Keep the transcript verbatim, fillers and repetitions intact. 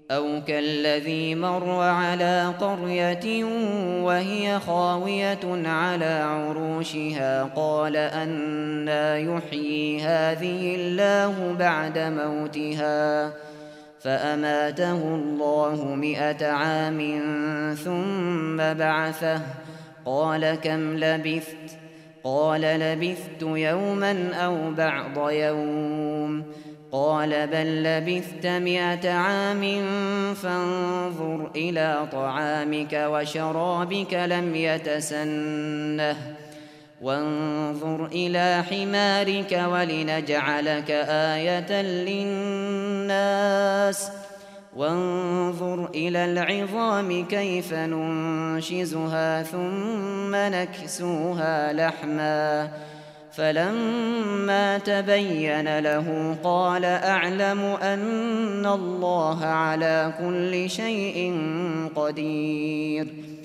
أو كالذي مر على قرية وهي خاوية على عروشها قال أنى يحيي هذه الله بعد موتها فأماته الله مئة عام ثم بعثه قال كم لبثت قال لبثت يوما أو بعض يوم قال بل لبثت مئة عام فانظر إلى طعامك وشرابك لم يتسنه وانظر إلى حمارك ولنجعلك آية للناس وانظر إلى العظام كيف ننشزها ثم نكسوها لحما فلما تبين له قال أعلم أن الله على كل شيء قدير